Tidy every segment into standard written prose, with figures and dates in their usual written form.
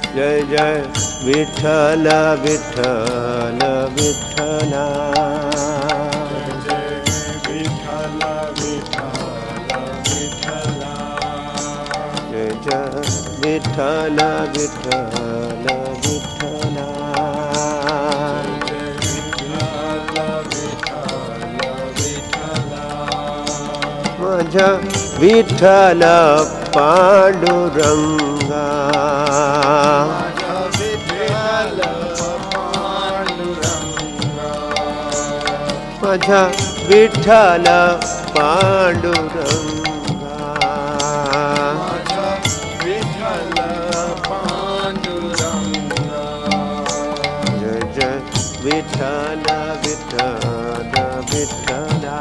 जय जय विठ्ठल विठ्ठल विठ्ठला जय विठ्ठल विठ्ठल विठ्ठला जय जय विठ्ठल विठ्ठल विठ्ठला माझ्या विठ्ठल पांडुरंगा माझ्या विठ्ठल पांडुरंगा जय जय विठ्ठल विठ्ठल विठ्ठला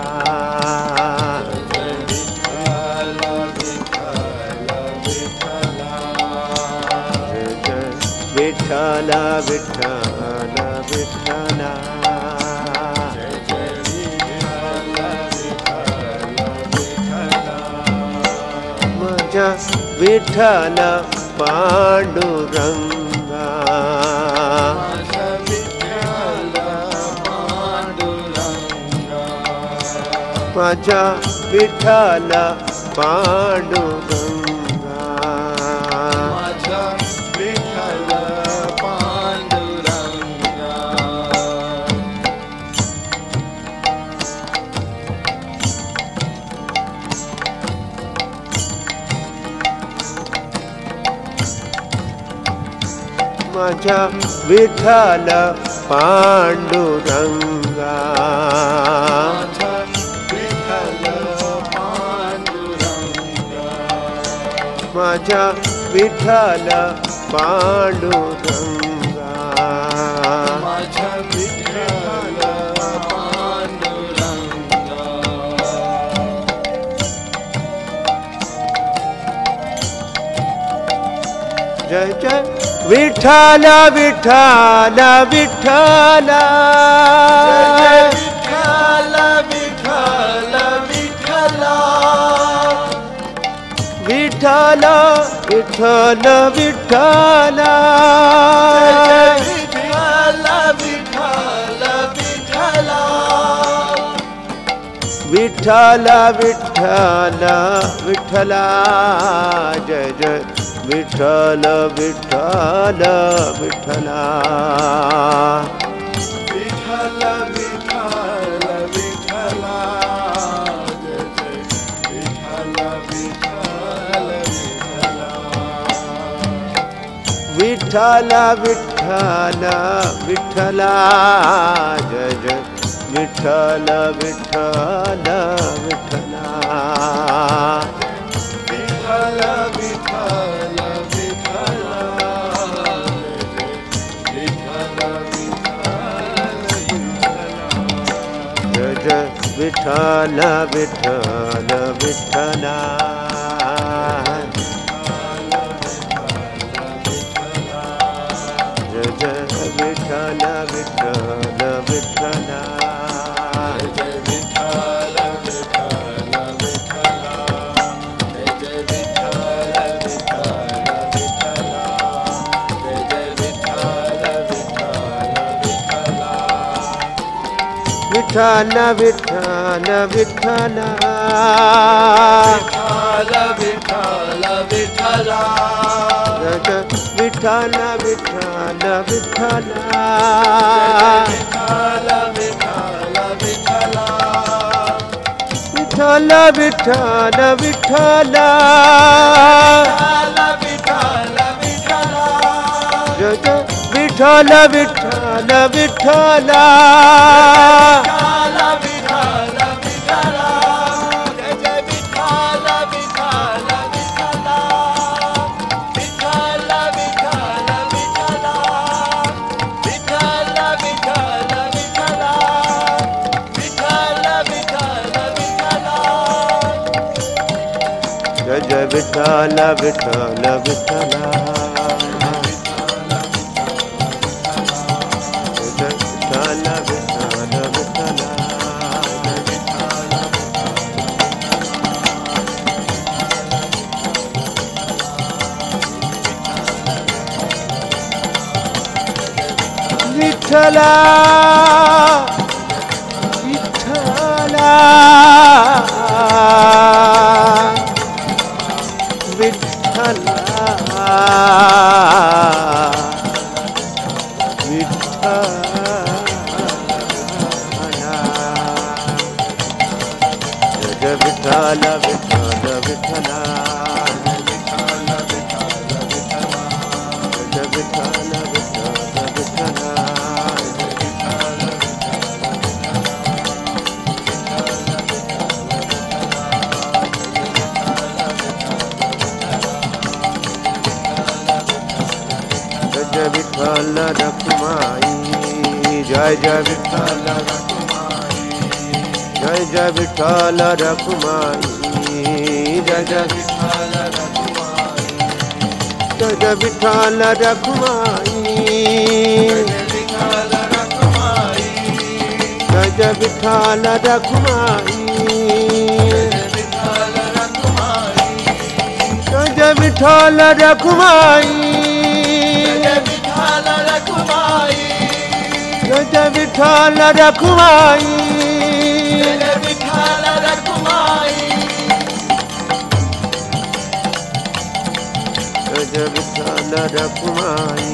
विठ्ठल विठ्ठल विठ्ठला माझ्या विठ्ठल पांडुरंगा माझ्या विठ्ठल पांडुरंगा माझ्या विठ्ठल पांडुरंगा माझ्या विठ्ठल पांडुरंगा जय जय विठ्ठल विठ्ठल विठ्ठला विठ्ठल विठ्ठल विठ्ठला विठ्ठल विठ्ठल विठ्ठला विठ्ठल विठ्ठल विठ्ठला विठ्ठल विठ्ठल विठ्ठला जय जय विठ्ठल विठ्ठल विठ्ठला विठ्ठल विठ्ठल विठ्ठला जय जय विठ्ठल विठ्ठल विठ्ठला विठ्ठल विठ्ठल विठ्ठला विठ्ठल विठ्ठल विठ्ठला जय जय विठ्ठल विठ्ठल विठ्ठला जय जय विठ्ठल विठ्ठल विठ्ठला विठ्ठल विठ्ठल विठ्ठला विठ्ठल विठ्ठला विठ्ठल विठ्ठल विठ्ठला विठ्ठल विठ्ठल विठ्ठल विठ्ठला विठ्ठल विठ्ठल विठ्ठला जय जय विठ्ठल विठ्ठल विठ्ठला विठ्ठला विठ्ठला विठ्ठला जय विठ्ठल विठ्ठल विठ्ठला जय विठ्ठल विठ्ठल विठ्ठला जय विठ्ठल रखुमाई जय जय विठ्ठल जय जय विठ्ठल रखुमाई जय जय विठ्ठल जय जय विठ्ठल रखुमाई जय जय विठ्ठल रखुमाई जय जय विठ्ठल रखुमाई जय जय विठ्ठल रखुमाई जय विठ्ठल रखुमाई